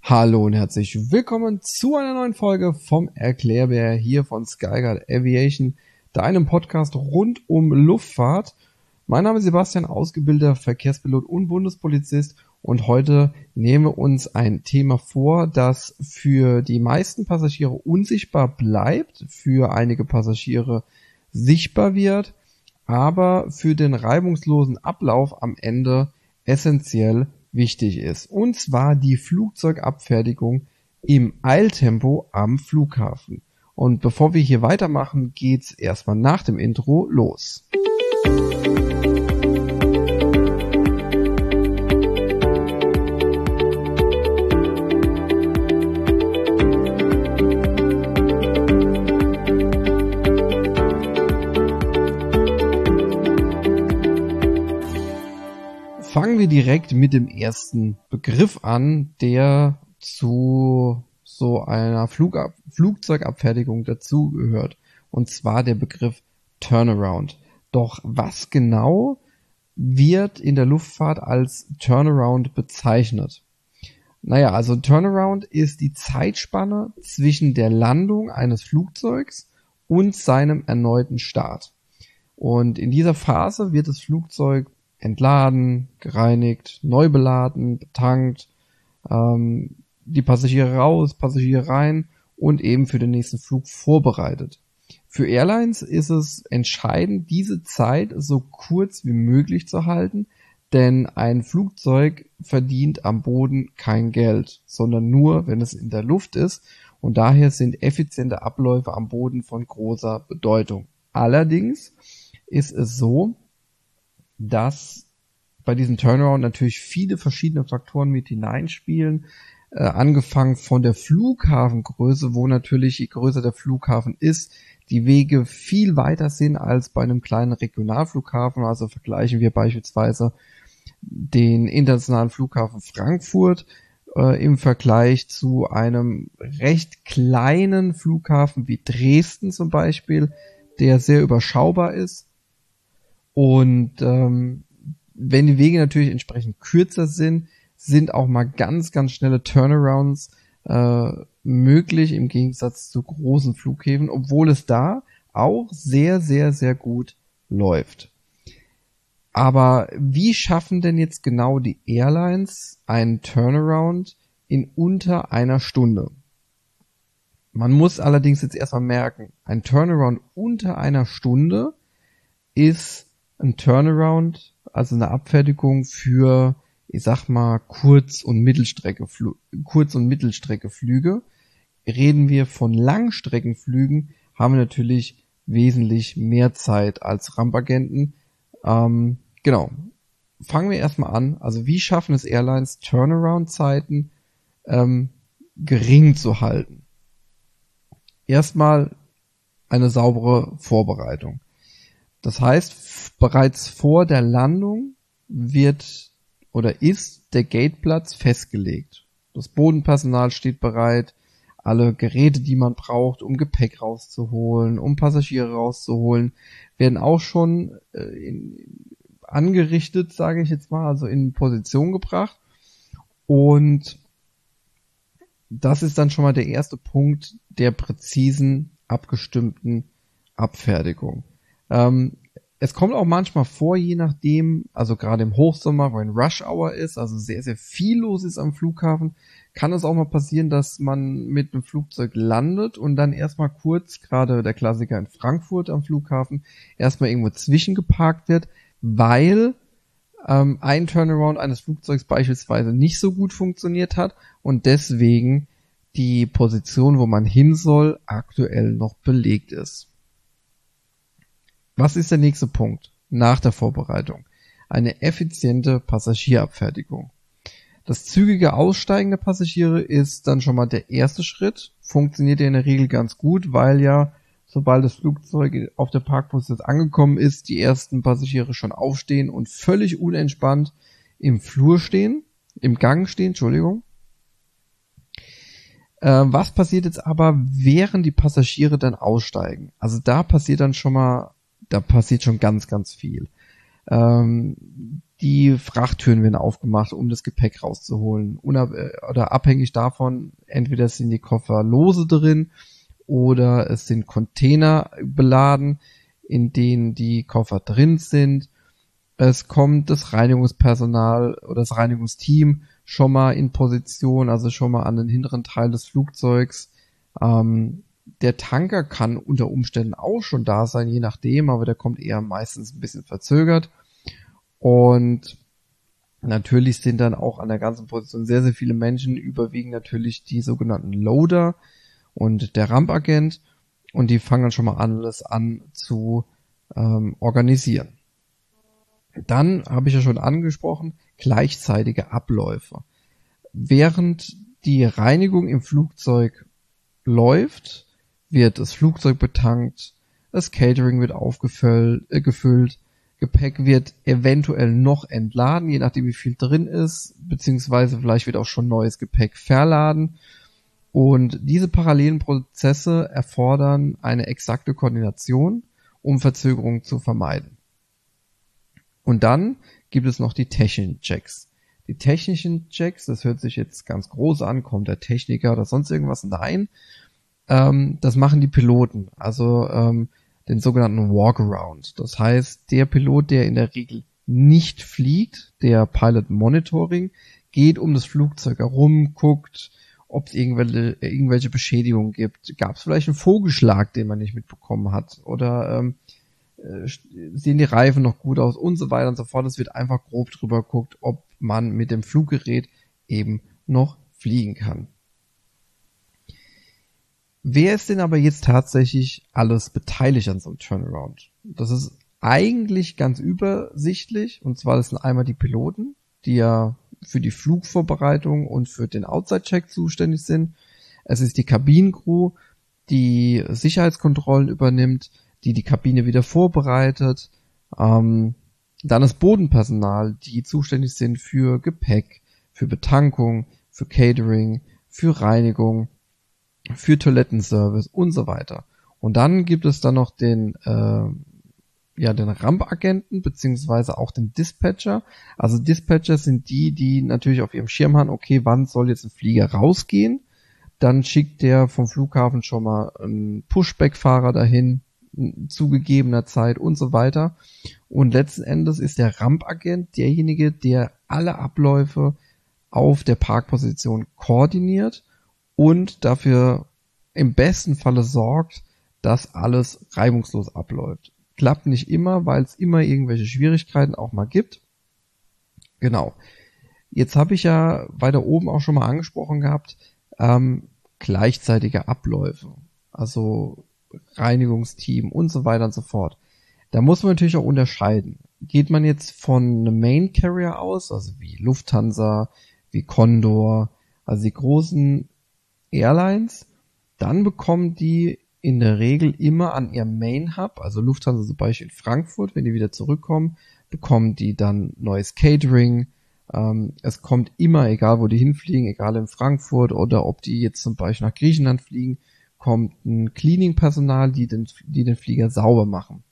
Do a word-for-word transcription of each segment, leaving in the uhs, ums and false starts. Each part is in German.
Hallo und herzlich willkommen zu einer neuen Folge vom Erklärbär hier von Skyguard Aviation, deinem Podcast rund um Luftfahrt. Mein Name ist Sebastian, ausgebildeter Verkehrspilot und Bundespolizist, und heute nehmen wir uns ein Thema vor, das für die meisten Passagiere unsichtbar bleibt, für einige Passagiere sichtbar wird, aber für den reibungslosen Ablauf am Ende essentiell wichtig ist. Und zwar die Flugzeugabfertigung im Eiltempo am Flughafen. Und bevor wir hier weitermachen, geht's erstmal nach dem Intro los. Fangen wir direkt mit dem ersten Begriff an, der zu so einer Flugab- Flugzeugabfertigung dazugehört, und zwar der Begriff Turnaround. Doch was genau wird in der Luftfahrt als Turnaround bezeichnet? Naja, also Turnaround ist die Zeitspanne zwischen der Landung eines Flugzeugs und seinem erneuten Start. Und in dieser Phase wird das Flugzeug entladen, gereinigt, neu beladen, betankt, ähm, die Passagiere raus, Passagiere rein und eben für den nächsten Flug vorbereitet. Für Airlines ist es entscheidend, diese Zeit so kurz wie möglich zu halten, denn ein Flugzeug verdient am Boden kein Geld, sondern nur, wenn es in der Luft ist, und daher sind effiziente Abläufe am Boden von großer Bedeutung. Allerdings ist es so, dass bei diesem Turnaround natürlich viele verschiedene Faktoren mit hineinspielen, äh, angefangen von der Flughafengröße, wo natürlich, je größer der Flughafen ist, die Wege viel weiter sind als bei einem kleinen Regionalflughafen. Also vergleichen wir beispielsweise den internationalen Flughafen Frankfurt äh, im Vergleich zu einem recht kleinen Flughafen wie Dresden zum Beispiel, der sehr überschaubar ist. Und ähm, wenn die Wege natürlich entsprechend kürzer sind, sind auch mal ganz, ganz schnelle Turnarounds äh, möglich im Gegensatz zu großen Flughäfen, obwohl es da auch sehr, sehr, sehr gut läuft. Aber wie schaffen denn jetzt genau die Airlines einen Turnaround in unter einer Stunde? Man muss allerdings jetzt erstmal merken, ein Turnaround unter einer Stunde ist ein Turnaround, also eine Abfertigung für, ich sag mal, Kurz- und Mittelstrecke, Kurz- und Mittelstreckeflüge. Reden wir von Langstreckenflügen, haben wir natürlich wesentlich mehr Zeit als Rampagenten. Ähm, genau. Fangen wir erstmal an. Also wie schaffen es Airlines, Turnaround-Zeiten ähm, gering zu halten? Erstmal eine saubere Vorbereitung. Das heißt, f- bereits vor der Landung wird oder ist der Gateplatz festgelegt. Das Bodenpersonal steht bereit, alle Geräte, die man braucht, um Gepäck rauszuholen, um Passagiere rauszuholen, werden auch schon äh, in, angerichtet, sage ich jetzt mal, also in Position gebracht. Und das ist dann schon mal der erste Punkt der präzisen, abgestimmten Abfertigung. Ähm, es kommt auch manchmal vor, je nachdem, also gerade im Hochsommer, wenn Rush Hour ist, also sehr, sehr viel los ist am Flughafen, kann es auch mal passieren, dass man mit einem Flugzeug landet und dann erstmal kurz, gerade der Klassiker in Frankfurt am Flughafen, erstmal irgendwo zwischengeparkt wird, weil ähm, ein Turnaround eines Flugzeugs beispielsweise nicht so gut funktioniert hat und deswegen die Position, wo man hin soll, aktuell noch belegt ist. Was ist der nächste Punkt nach der Vorbereitung? Eine effiziente Passagierabfertigung. Das zügige Aussteigen der Passagiere ist dann schon mal der erste Schritt. Funktioniert ja in der Regel ganz gut, weil ja, sobald das Flugzeug auf der Parkplatz angekommen ist, die ersten Passagiere schon aufstehen und völlig unentspannt im Flur stehen, im Gang stehen, Entschuldigung. Äh, was passiert jetzt aber, während die Passagiere dann aussteigen? Also da passiert dann schon mal Da passiert schon ganz, ganz viel. Ähm, Die Frachttüren werden aufgemacht, um das Gepäck rauszuholen. Unab- oder abhängig davon, entweder sind die Koffer lose drin oder es sind Container beladen, in denen die Koffer drin sind. Es kommt das Reinigungspersonal oder das Reinigungsteam schon mal in Position, also schon mal an den hinteren Teil des Flugzeugs. Ähm, der Tanker kann unter Umständen auch schon da sein, je nachdem, aber der kommt eher meistens ein bisschen verzögert. Und natürlich sind dann auch an der ganzen Position sehr, sehr viele Menschen, überwiegend natürlich die sogenannten Loader und der Rampagent, und die fangen dann schon mal alles an zu ähm, organisieren. Dann habe ich ja schon angesprochen, gleichzeitige Abläufe. Während die Reinigung im Flugzeug läuft, wird das Flugzeug betankt, das Catering wird aufgefüllt, äh, gefüllt, Gepäck wird eventuell noch entladen, je nachdem wie viel drin ist, beziehungsweise vielleicht wird auch schon neues Gepäck verladen. Und diese parallelen Prozesse erfordern eine exakte Koordination, um Verzögerungen zu vermeiden. Und dann gibt es noch die technischen Checks. Die technischen Checks, das hört sich jetzt ganz groß an, kommt der Techniker oder sonst irgendwas? Nein, ähm, das machen die Piloten, also ähm, den sogenannten Walkaround. Das heißt, der Pilot, der in der Regel nicht fliegt, der Pilot Monitoring, geht um das Flugzeug herum, guckt, ob es irgendwelche, irgendwelche Beschädigungen gibt. Gab es vielleicht einen Vogelschlag, den man nicht mitbekommen hat? Oder ähm, sehen die Reifen noch gut aus und so weiter und so fort. Es wird einfach grob drüber geguckt, ob man mit dem Fluggerät eben noch fliegen kann. Wer ist denn aber jetzt tatsächlich alles beteiligt an so einem Turnaround? Das ist eigentlich ganz übersichtlich, und zwar das sind einmal die Piloten, die ja für die Flugvorbereitung und für den Outside-Check zuständig sind. Es ist die Kabinencrew, die Sicherheitskontrollen übernimmt, die die Kabine wieder vorbereitet. Ähm, dann das Bodenpersonal, die zuständig sind für Gepäck, für Betankung, für Catering, für Reinigung, für Toilettenservice und so weiter. Und dann gibt es dann noch den äh, ja den Rampagenten beziehungsweise auch den Dispatcher. Also Dispatcher sind die, die natürlich auf ihrem Schirm haben, okay, wann soll jetzt ein Flieger rausgehen? Dann schickt der vom Flughafen schon mal einen Pushback-Fahrer dahin, zu gegebener Zeit und so weiter. Und letzten Endes ist der Rampagent derjenige, der alle Abläufe auf der Parkposition koordiniert und dafür im besten Falle sorgt, dass alles reibungslos abläuft. Klappt nicht immer, weil es immer irgendwelche Schwierigkeiten auch mal gibt. Genau. Jetzt habe ich ja weiter oben auch schon mal angesprochen gehabt, ähm, gleichzeitige Abläufe. Also Reinigungsteam und so weiter und so fort. Da muss man natürlich auch unterscheiden. Geht man jetzt von einem Main Carrier aus, also wie Lufthansa, wie Condor, also die großen Airlines, dann bekommen die in der Regel immer an ihrem Main Hub, also Lufthansa zum Beispiel in Frankfurt, wenn die wieder zurückkommen, bekommen die dann neues Catering. Ähm, es kommt immer, egal wo die hinfliegen, egal in Frankfurt oder ob die jetzt zum Beispiel nach Griechenland fliegen, kommt ein Cleaning-Personal, die den, die den Flieger sauber machen.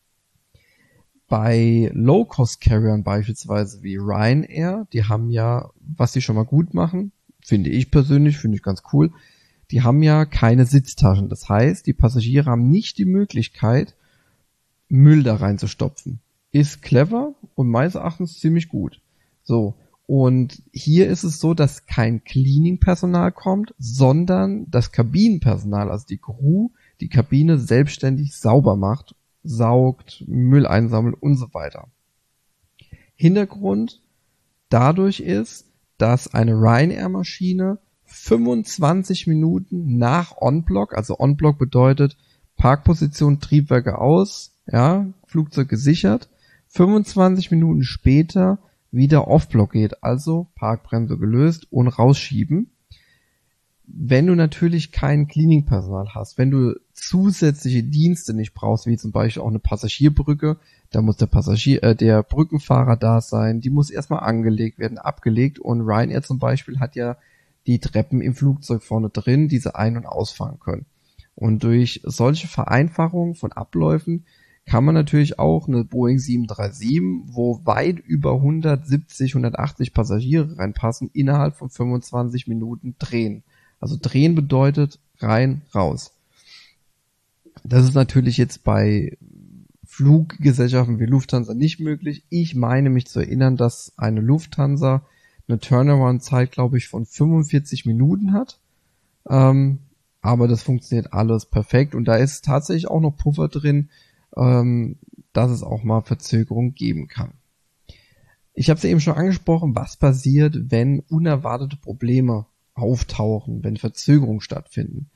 Bei Low-Cost-Carriern beispielsweise wie Ryanair, die haben ja, was die schon mal gut machen, finde ich persönlich, finde ich ganz cool, die haben ja keine Sitztaschen. Das heißt, die Passagiere haben nicht die Möglichkeit, Müll da reinzustopfen. Ist clever und meines Erachtens ziemlich gut. So. Und hier ist es so, dass kein Cleaning-Personal kommt, sondern das Kabinenpersonal, also die Crew, die Kabine selbstständig sauber macht, saugt, Müll einsammelt und so weiter. Hintergrund dadurch ist, dass eine Ryanair-Maschine fünfundzwanzig Minuten nach On-Block, also On-Block bedeutet Parkposition, Triebwerke aus, ja, Flugzeug gesichert, fünfundzwanzig Minuten später wieder Off-Block geht, also Parkbremse gelöst und rausschieben. Wenn du natürlich kein Cleaning-Personal hast, wenn du zusätzliche Dienste nicht brauchst, wie zum Beispiel auch eine Passagierbrücke, da muss der Passagier, äh, der Brückenfahrer da sein, die muss erstmal angelegt werden, abgelegt, und Ryanair zum Beispiel hat ja die Treppen im Flugzeug vorne drin, die sie ein- und ausfahren können. Und durch solche Vereinfachungen von Abläufen kann man natürlich auch eine Boeing sieben drei sieben, wo weit über hundertsiebzig, hundertachtzig Passagiere reinpassen, innerhalb von fünfundzwanzig Minuten drehen. Also drehen bedeutet rein, raus. Das ist natürlich jetzt bei Fluggesellschaften wie Lufthansa nicht möglich. Ich meine mich zu erinnern, dass eine Lufthansa eine Turnaround-Zeit, glaube ich, von fünfundvierzig Minuten hat. Ähm, aber das funktioniert alles perfekt und da ist tatsächlich auch noch Puffer drin, ähm, dass es auch mal Verzögerung geben kann. Ich habe es eben schon angesprochen, was passiert, wenn unerwartete Probleme auftauchen, wenn Verzögerungen stattfinden.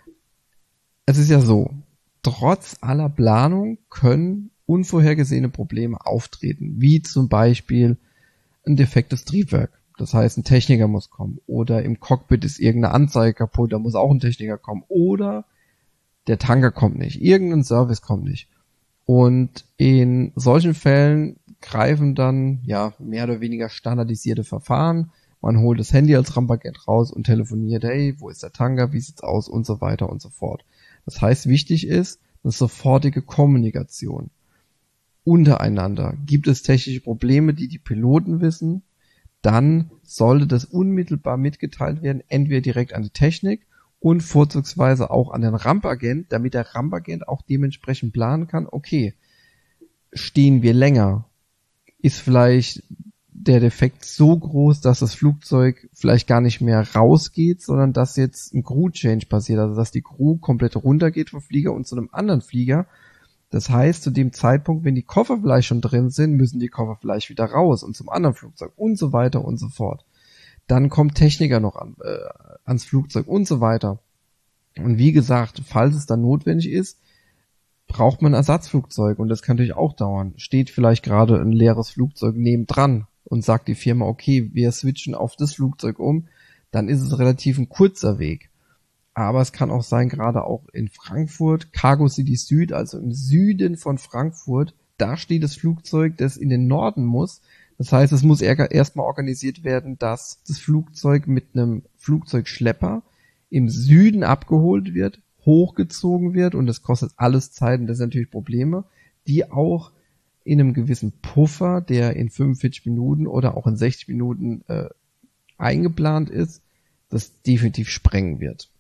Es ist ja so, trotz aller Planung können unvorhergesehene Probleme auftreten, wie zum Beispiel ein defektes Triebwerk. Das heißt, ein Techniker muss kommen. Oder im Cockpit ist irgendeine Anzeige kaputt, da muss auch ein Techniker kommen. Oder der Tanker kommt nicht, irgendein Service kommt nicht. Und in solchen Fällen greifen dann ja mehr oder weniger standardisierte Verfahren. Man holt das Handy als Rampagent raus und telefoniert, hey, wo ist der Tanker, wie sieht's aus und so weiter und so fort. Das heißt, wichtig ist eine sofortige Kommunikation untereinander. Gibt es technische Probleme, die die Piloten wissen, dann sollte das unmittelbar mitgeteilt werden, entweder direkt an die Technik und vorzugsweise auch an den Rampagent, damit der Rampagent auch dementsprechend planen kann, okay, stehen wir länger, ist vielleicht der Defekt so groß, dass das Flugzeug vielleicht gar nicht mehr rausgeht, sondern dass jetzt ein Crew-Change passiert, also dass die Crew komplett runtergeht vom Flieger und zu einem anderen Flieger. Das heißt, zu dem Zeitpunkt, wenn die Koffer vielleicht schon drin sind, müssen die Koffer vielleicht wieder raus und zum anderen Flugzeug und so weiter und so fort. Dann kommt Techniker noch an, äh, ans Flugzeug und so weiter. Und wie gesagt, falls es dann notwendig ist, braucht man ein Ersatzflugzeug und das kann natürlich auch dauern. Steht vielleicht gerade ein leeres Flugzeug nebendran und sagt die Firma, okay, wir switchen auf das Flugzeug um, dann ist es relativ ein kurzer Weg. Aber es kann auch sein, gerade auch in Frankfurt, Cargo City Süd, also im Süden von Frankfurt, da steht das Flugzeug, das in den Norden muss. Das heißt, es muss erstmal organisiert werden, dass das Flugzeug mit einem Flugzeugschlepper im Süden abgeholt wird, hochgezogen wird und das kostet alles Zeit und das sind natürlich Probleme, die auch in einem gewissen Puffer, der in fünfundvierzig Minuten oder auch in sechzig Minuten äh, eingeplant ist, das definitiv sprengen wird.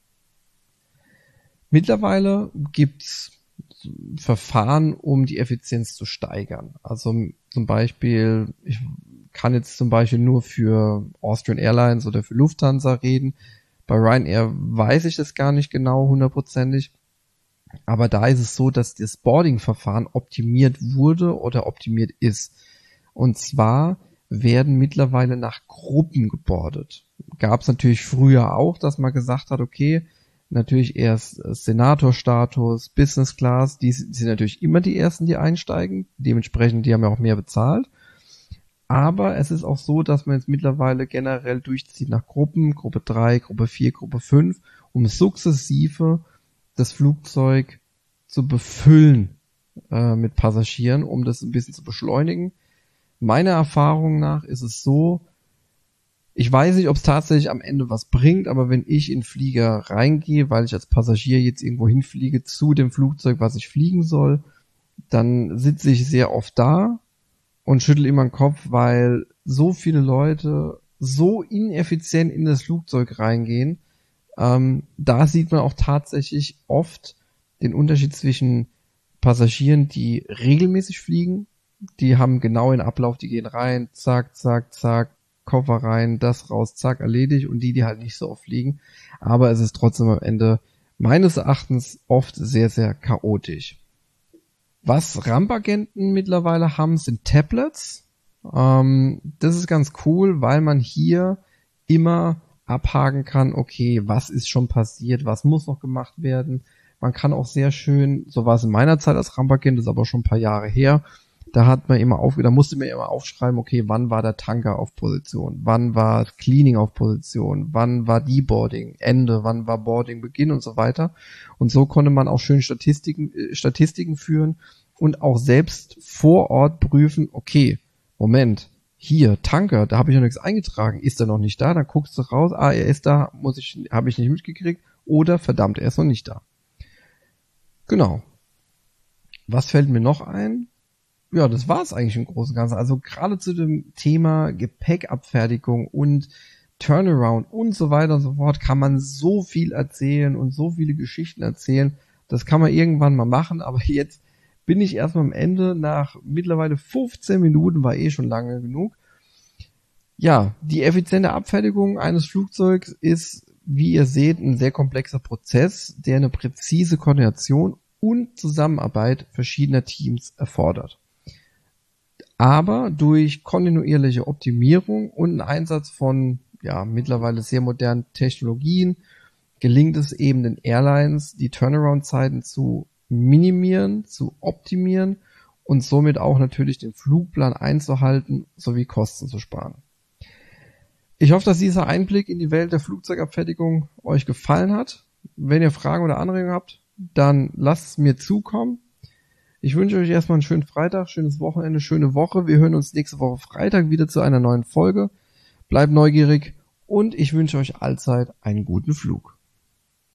Mittlerweile gibt's Verfahren, um die Effizienz zu steigern. Also zum Beispiel, ich kann jetzt zum Beispiel nur für Austrian Airlines oder für Lufthansa reden. Bei Ryanair weiß ich das gar nicht genau hundertprozentig. Aber da ist es so, dass das Boarding-Verfahren optimiert wurde oder optimiert ist. Und zwar werden mittlerweile nach Gruppen gebordet. Gab es natürlich früher auch, dass man gesagt hat, okay, natürlich erst Senator-Status, Business Class, die sind natürlich immer die Ersten, die einsteigen. Dementsprechend, die haben ja auch mehr bezahlt. Aber es ist auch so, dass man jetzt mittlerweile generell durchzieht nach Gruppen, Gruppe drei, Gruppe vier, Gruppe fünf, um sukzessive das Flugzeug zu befüllen äh, mit Passagieren, um das ein bisschen zu beschleunigen. Meiner Erfahrung nach ist es so, ich weiß nicht, ob es tatsächlich am Ende was bringt, aber wenn ich in den Flieger reingehe, weil ich als Passagier jetzt irgendwo hinfliege zu dem Flugzeug, was ich fliegen soll, dann sitze ich sehr oft da und schüttel immer den Kopf, weil so viele Leute so ineffizient in das Flugzeug reingehen. Ähm, da sieht man auch tatsächlich oft den Unterschied zwischen Passagieren, die regelmäßig fliegen, die haben genau den Ablauf, die gehen rein, zack, zack, zack, Koffer rein, das raus, zack, erledigt, und die, die halt nicht so oft fliegen. Aber es ist trotzdem am Ende meines Erachtens oft sehr, sehr chaotisch. Was Rampagenten mittlerweile haben, sind Tablets. Ähm, das ist ganz cool, weil man hier immer abhaken kann, okay, was ist schon passiert, was muss noch gemacht werden. Man kann auch sehr schön, so war es in meiner Zeit als Rampagent, das ist aber schon ein paar Jahre her, da hat man immer auf, da musste man immer aufschreiben, okay, wann war der Tanker auf Position, wann war Cleaning auf Position, wann war Deboarding, Ende, wann war Boarding, Beginn und so weiter. Und so konnte man auch schön Statistiken, äh, Statistiken führen und auch selbst vor Ort prüfen, okay, Moment, hier, Tanker, da habe ich noch nichts eingetragen, ist er noch nicht da, dann guckst du raus, ah, er ist da, muss ich, habe ich nicht mitgekriegt, oder verdammt, er ist noch nicht da. Genau. Was fällt mir noch ein? Ja, das war es eigentlich im Großen und Ganzen. Also gerade zu dem Thema Gepäckabfertigung und Turnaround und so weiter und so fort kann man so viel erzählen und so viele Geschichten erzählen. Das kann man irgendwann mal machen, aber jetzt bin ich erstmal am Ende. Nach mittlerweile fünfzehn Minuten, war eh schon lange genug. Ja, die effiziente Abfertigung eines Flugzeugs ist, wie ihr seht, ein sehr komplexer Prozess, der eine präzise Koordination und Zusammenarbeit verschiedener Teams erfordert. Aber durch kontinuierliche Optimierung und einen Einsatz von ja mittlerweile sehr modernen Technologien gelingt es eben den Airlines, die Turnaround-Zeiten zu minimieren, zu optimieren und somit auch natürlich den Flugplan einzuhalten sowie Kosten zu sparen. Ich hoffe, dass dieser Einblick in die Welt der Flugzeugabfertigung euch gefallen hat. Wenn ihr Fragen oder Anregungen habt, dann lasst es mir zukommen. Ich wünsche euch erstmal einen schönen Freitag, schönes Wochenende, schöne Woche. Wir hören uns nächste Woche Freitag wieder zu einer neuen Folge. Bleibt neugierig und ich wünsche euch allzeit einen guten Flug.